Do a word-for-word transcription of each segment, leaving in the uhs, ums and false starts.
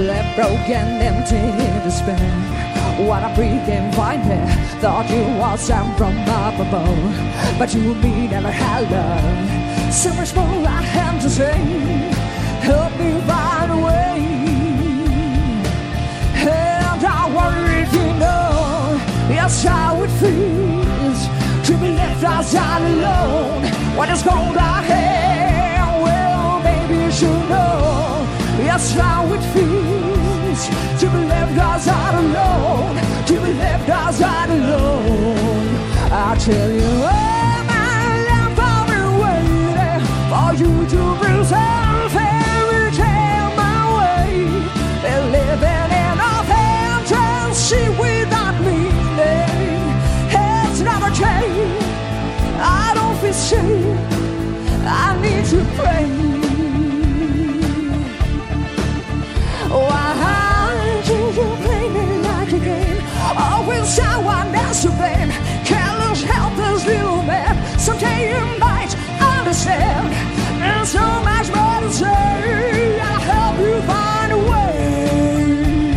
left broken, empty in despair. What I breathe and find there, thought you was sent from up above, but you and me never had love. So much more I have to say. Help me find a way. And I wonder if you know just how it feels to be left outside alone when it's cold out here. Well, baby, you should know just how it feels to be left outside alone, to be left outside alone. I tell you, oh my life, I've been waiting for you to bring some fairy tale my way. They're living in a fantasy without meaning. It's never changed. I don't feel safe. I need to pray. Why do you play me like a game? Always someone else to blame. Careless, helpless little man. Someday you might understand. There's so much more to say. I'll help you find a way.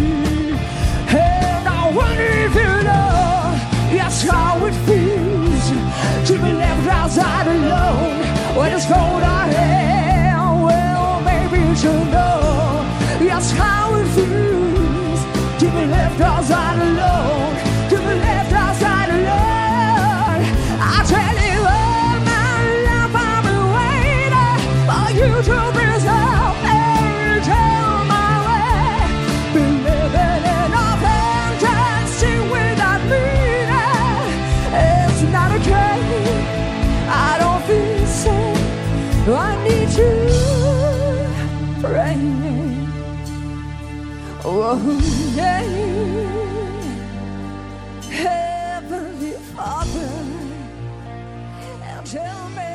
And I wonder if you know just how it feels to be left outside alone when it's cold out here. Well, maybe you should know just how it feels to be left outside alone, to be left outside alone. I tell you, all my life I've been waiting for you to bring some fairy tale my way. Been living in a fantasy without meaning. It's not okay. I don't feel safe. I need to pray. Oh, yeah. Heavenly Father, tell me.